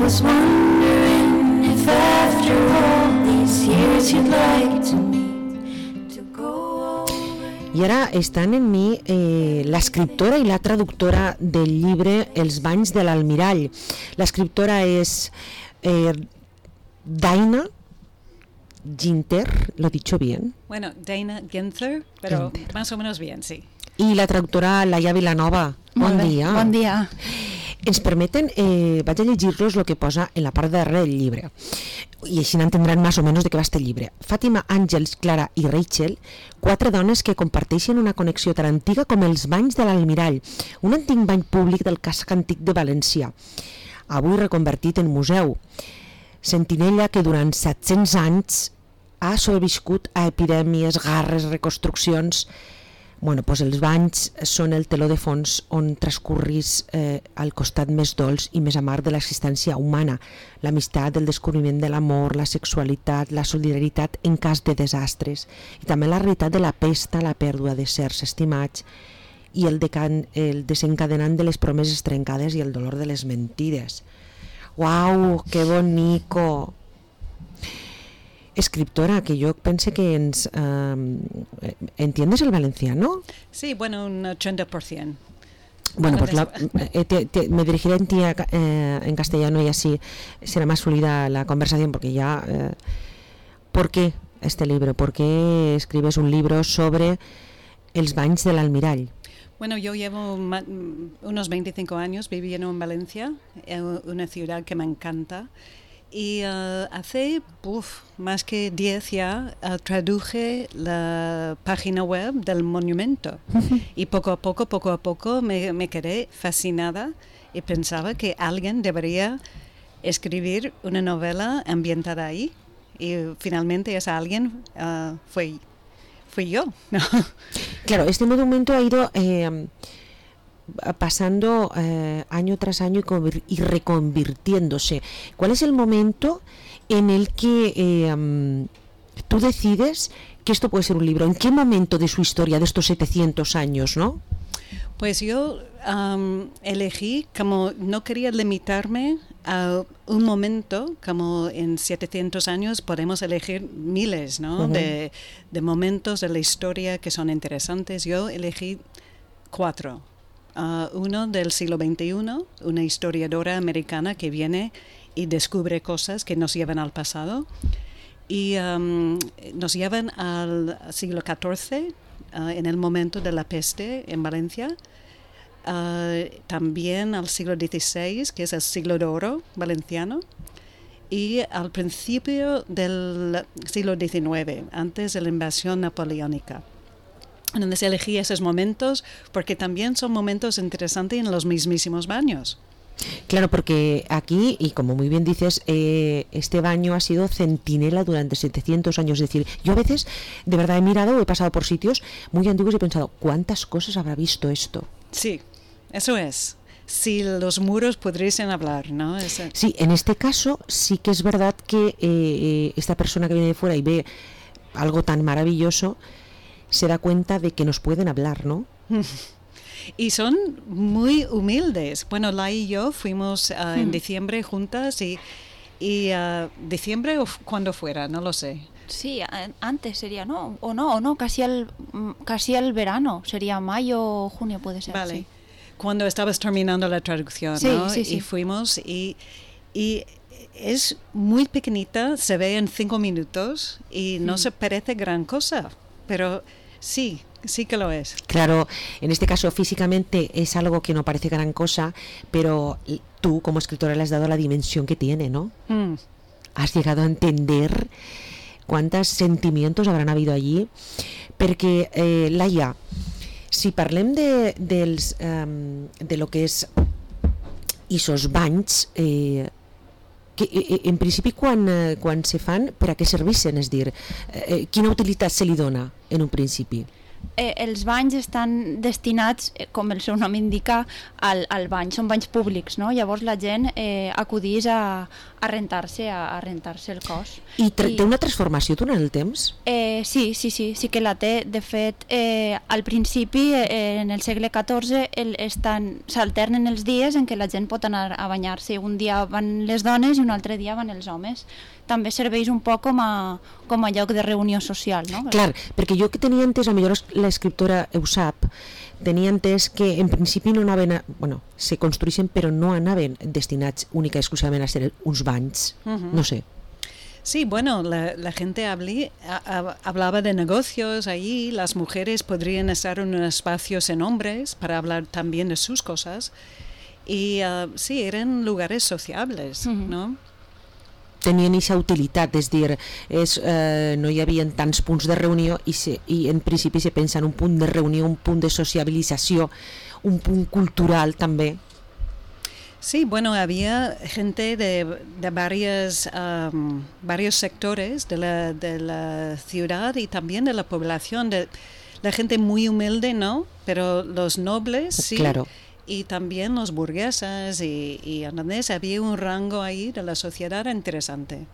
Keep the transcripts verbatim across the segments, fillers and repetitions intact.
was wondering if after all these years you'd like to meet to go over. I ara estan en mi eh, l'escriptora i la traductora del llibre Els banys de l'Almirall. L'escriptora és eh, Daina Ginther, ¿lo he dicho bien? Bueno, Daina Ginther, pero Ginther. más o menos bien, sí. I la traductora Laia Vilanova. Bon dia. Bon dia. Ens permeten, eh, vaig a llegir-los el que posa en la part de darrere del llibre i així n'entendran més o menys de què va este llibre. Fàtima, Àngels, Clara i Rachel, quatre dones que comparteixen una connexió tan antiga com els banys de l'Almirall, un antic bany públic del casc antic de València, avui reconvertit en museu. Sentinella que durant set-cents anys ha sobreviscut a epidèmies, guerres, reconstruccions. Bueno, doncs els banys són el teló de fons on transcorrís eh, al costat més dolç i més amarg de l'existència humana, l'amistat, el descobriment de l'amor, la sexualitat, la solidaritat en cas de desastres, i també la realitat de la pesta, la pèrdua de certs estimats i el, decan, el desencadenant de les promeses trencades i el dolor de les mentides. Uau, que bonico! Escriptora, que yo pensé que ens, eh, ¿entiendes el valenciano? Sí, bueno, un ochenta por ciento. Bueno, pues la, eh, te, te, me dirigiré en ti eh, en castellano y así será más fluida la conversación, porque ya... Eh, ¿Por qué este libro? ¿Por qué escribes un libro sobre els banys de l'Almirall? Bueno, yo llevo ma- unos veinticinco años viviendo en Valencia, en una ciudad que me encanta. Y uh, hace uf, más que diez ya uh, traduje la página web del monumento. Y poco a poco, poco a poco me, me quedé fascinada y pensaba que alguien debería escribir una novela ambientada ahí. Y finalmente ese alguien uh, fue, fui yo. Claro, este monumento ha ido... Eh, pasando eh, año tras año y, convir- y reconvirtiéndose. ¿Cuál es el momento en el que eh, um, tú decides que esto puede ser un libro? ¿En qué momento de su historia, de estos setecientos años, no? Pues yo um, elegí, como no quería limitarme a un momento, como en setecientos años podemos elegir miles, ¿no? Uh-huh. de, de momentos de la historia que son interesantes. Yo elegí cuatro. Uh, uno del siglo veintiuno, una historiadora americana que viene y descubre cosas que nos llevan al pasado, y um, nos llevan al siglo catorce, uh, en el momento de la peste en Valencia, uh, también al siglo dieciséis, que es el siglo de oro valenciano, y al principio del siglo diecinueve, antes de la invasión napoleónica. Entonces elegí esos momentos porque también son momentos interesantes en los mismísimos baños. Claro, porque aquí, y como muy bien dices, eh, este baño ha sido centinela durante setecientos años. Es decir, yo a veces de verdad he mirado, he pasado por sitios muy antiguos y he pensado, ¿cuántas cosas habrá visto esto? Sí, eso es. Si los muros pudiesen hablar, ¿no? Eso. Sí, en este caso sí que es verdad que eh, esta persona que viene de fuera y ve algo tan maravilloso se da cuenta de que nos pueden hablar, ¿no? Y son muy humildes. Bueno, La y yo fuimos uh, en Mm. diciembre juntas y, y uh, diciembre o f- cuando fuera, no lo sé. Sí, a- antes sería, ¿no? O no, o no, casi al, mm, casi al verano. Sería mayo o junio, puede ser. Vale. Sí. Cuando estabas terminando la traducción, Sí, ¿no? sí, sí. Y fuimos y, y es muy pequeñita, se ve en cinco minutos y no Mm. se parece gran cosa, pero sí, sí que lo es. Claro, en este caso físicamente es algo que no parece gran cosa, pero tú como escritora le has dado la dimensión que tiene, ¿no? Mm. Has llegado a entender cuántos sentimientos habrán habido allí, perquè, eh, Laia, si parlem de, dels, um, de lo que és isos banys, eh, que, eh, en principi quan, eh, quan se fan, per a què serveixen? És dir, eh, quina utilitat se li dona en un principi? eh, els banys estan destinats, eh, com el seu nom indica, al, al bany, són banys públics, no? Llavors la gent eh, acudís a, a rentar-se a, a rentar-se el cos. I, I té una transformació durant el temps? Eh, sí, sí, sí, sí que la té. De fet, eh, al principi, eh, en el segle catorze, el, estan, s'alternen els dies en què la gent pot anar a banyar-se. Un dia van les dones i un altre dia van els homes. També serveix un poc com a, com a lloc de reunió social, no? Clar, perquè jo que tenia entès, a millor l'escriptora ho sap, tenia entès que en principi no anaven, a, bueno, se construeixen però no anaven destinats única i exclusivament a ser uns banys, uh-huh. no sé. Sí, bueno, la, la gente hablí, a, hablaba de negocios allí, las mujeres podrían estar en espacios en hombres para hablar también de sus cosas y uh, sí, eran lugares sociables, uh-huh. ¿no? Tenien aquesta utilitat, és dir, és, eh, no hi havia tants punts de reunió i, se, i en principi se pensa en un punt de reunió, un punt de sociabilització, un punt cultural també. Sí, bueno, había gente de, de varias, um, varios sectores de la, de la ciudad y también de la población, de la gente muy humilde, ¿no? Pero los nobles, sí. Claro. Y también los burgueses y, y ¿entendés? Había un rango ahí de la sociedad interesante.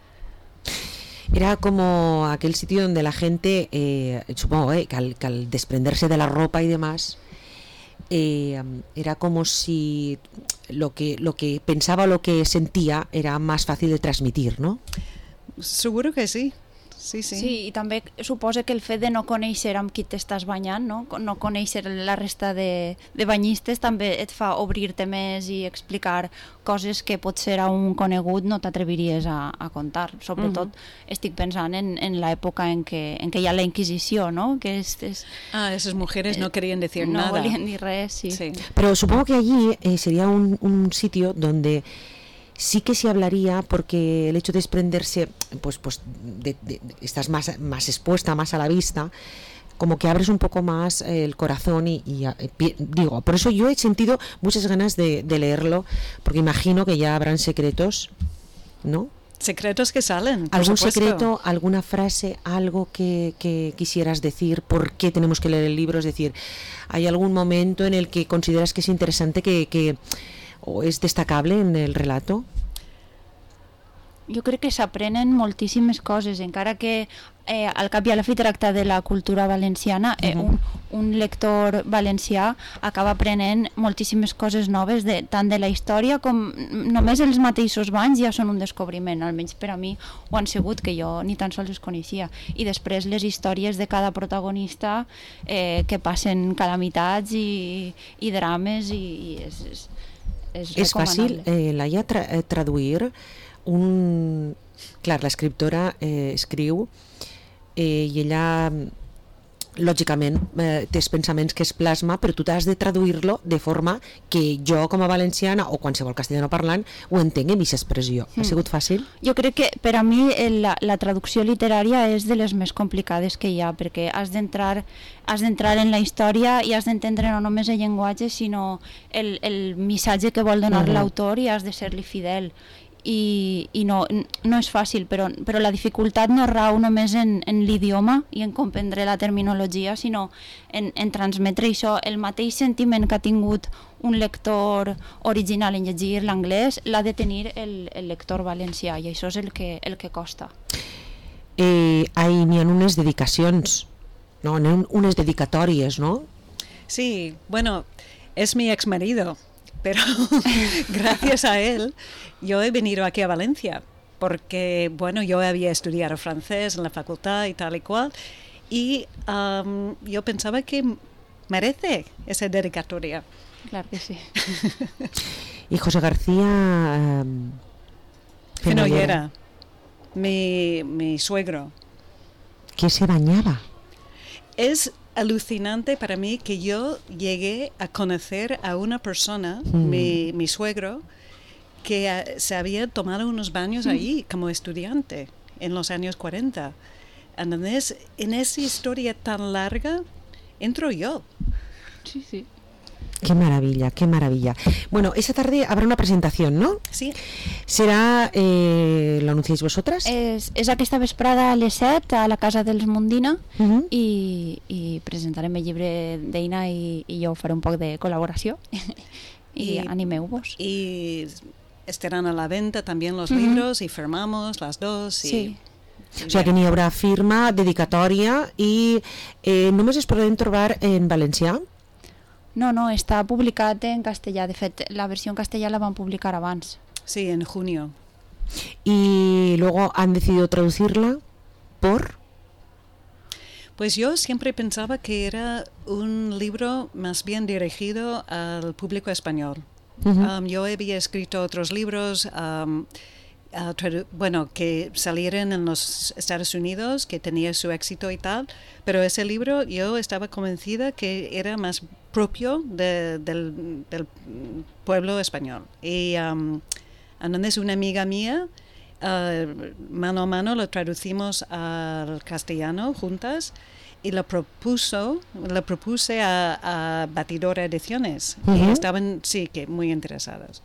Era como aquel sitio donde la gente, eh, supongo eh, que, al, que al desprenderse de la ropa y demás, eh, era como si lo que, lo que pensaba o lo que sentía era más fácil de transmitir, ¿no? Seguro que sí. Sí, sí. Sí, i també suposa que el fet de no conèixer amb qui t'estàs banyant, no, no conèixer la resta de, de banyistes, també et fa obrir-te més i explicar coses que potser a un conegut no t'atreviries a, a contar. Sobretot uh-huh. estic pensant en, en l'època en què, en què hi ha la Inquisició, no? Que és, és, ah, esas mujeres no querían decir no nada. No volien dir res, sí. sí. Pero supongo que allí eh, sería un, un sitio donde sí que se hablaría, porque el hecho de desprenderse, pues, pues de, de, de, estás más, más expuesta, más a la vista, como que abres un poco más el corazón y, y eh, digo, por eso yo he sentido muchas ganas de, de leerlo, porque imagino que ya habrán secretos, ¿no? Secretos que salen, por ¿Algún supuesto. secreto, alguna frase, algo que, que quisieras decir? ¿Por qué tenemos que leer el libro? Es decir, ¿hay algún momento en el que consideras que es interesante que... que o és destacable en el relato? Jo crec que s'aprenen moltíssimes coses, encara que eh, al cap i a la fi tracta de la cultura valenciana, eh, un, un lector valencià acaba aprenent moltíssimes coses noves, de, tant de la història com només els mateixos banys ja són un descobriment, almenys per a mi ho han sigut, que jo ni tan sols els coneixia. I després les històries de cada protagonista eh, que passen calamitats i, i drames i, i és... és És, és fàcil, eh, Laia, tra eh, traduir un... Clar, l'escriptora eh, escriu eh, i ella, lògicament, eh, té els pensaments que es plasma, però tu t'has de traduir-lo de forma que jo, com a valenciana o qualsevol castellano parlant, ho entenc en aquesta expressió. Mm. Ha sigut fàcil? Jo crec que per a mi la, la traducció literària és de les més complicades que hi ha, perquè has d'entrar has d'entrar en la història i has d'entendre no només el llenguatge, sinó el, el missatge que vol donar uh-huh. l'autor, i has de ser-li fidel. I, i no, no és fàcil, però, però la dificultat no rau només en, en l'idioma i en comprendre la terminologia, sinó en, en transmetre això, el mateix sentiment que ha tingut un lector original en llegir l'anglès, l'ha de tenir el, el lector valencià, i això és el que, el que costa. Eh, ahí n'hi ha unes dedicacions, no, unes dedicatòries, ¿no? Sí, bueno, es mi ex marido, pero gracias a él yo he venido aquí a Valencia, porque, bueno, yo había estudiado francés en la facultad y tal y cual, y um, yo pensaba que merece esa dedicatoria. Claro que sí. Y José García... Um, Fenollera, mi, mi suegro. ¿Qué se bañaba? Es alucinante para mí que yo llegué a conocer a una persona, mm. mi, mi suegro, que uh, se había tomado unos baños mm. ahí como estudiante en los años cuarenta. Entonces, en esa historia tan larga, entro yo. Sí, sí. Qué maravilla, qué maravilla. Bueno, esa tarde habrá una presentación, ¿no? Sí. ¿Será, eh, lo anunciáis vosotras? És, és aquesta vesprada a les set a la Casa dels Mundina Uh -huh. i, i presentarem el llibre d'Eina i, i jo faré un poc de col·laboració i, I- animeu-vos. Y estarán a la venta también los Ujú. libros y firmamos las dos. Y, Sí. y O sea que bien. n'hi haurà firma, dedicatòria i eh, només es poden trobar en valencià? No, no, està publicat en castellà. De fet, la versió en castellà la van publicar abans. Sí, en junio. Y luego han decidido traducirla por... Pues yo siempre pensaba que era un libro más bien dirigido al público español. Ujú. Um, yo había escrito otros libros, um, uh, tradu- bueno, que salieron en los Estados Unidos, que tenía su éxito y tal, pero ese libro yo estaba convencida que era más propio de- del, del pueblo español. Y um, entonces una amiga mía, uh, mano a mano, lo traducimos al castellano juntas y lo propuso, lo propuse a, a Batidora Ediciones y Ujú. estaban, sí, que muy interesadas.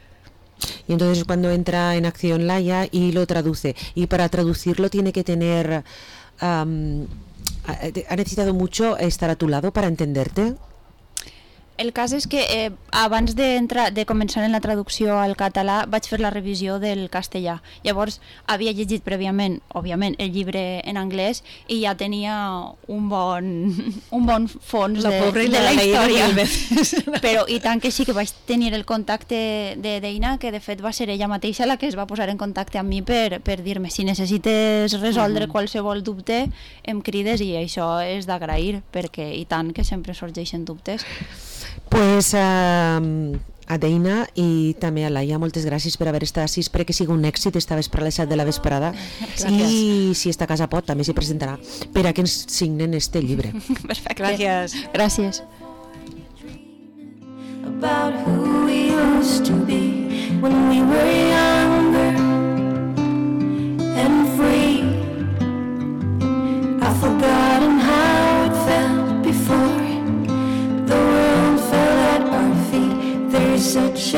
Y entonces es cuando entra en acción Laia y lo traduce. Y para traducirlo tiene que tener... am, ha ha necesitado mucho estar a tu lado para entenderte. El cas és que eh, abans d'entrar, de començar en la traducció al català vaig fer la revisió del castellà. Llavors havia llegit prèviament, òbviament, el llibre en anglès i ja tenia un bon, un bon fons La de, pobre de la la he leído història. mil veces. Però i tant que sí que vaig tenir el contacte de d'Eina, que de fet va ser ella mateixa la que es va posar en contacte amb mi per, per dir-me si necessites resoldre Mhm. qualsevol dubte em crides, i això és d'agrair, perquè i tant que sempre sorgeixen dubtes. Pues um, a Deina i també a Laia, moltes gràcies per haver estat així. Espero que sigui un èxit esta vesprada a les set de la vesprada. I si esta casa pot, també s'hi presentarà per a que ens signen este llibre. Perfecte. Gracias. Gràcies. About who we used to be when we were younger and free. I've forgotten how it felt before the world fell at our feet. There's such a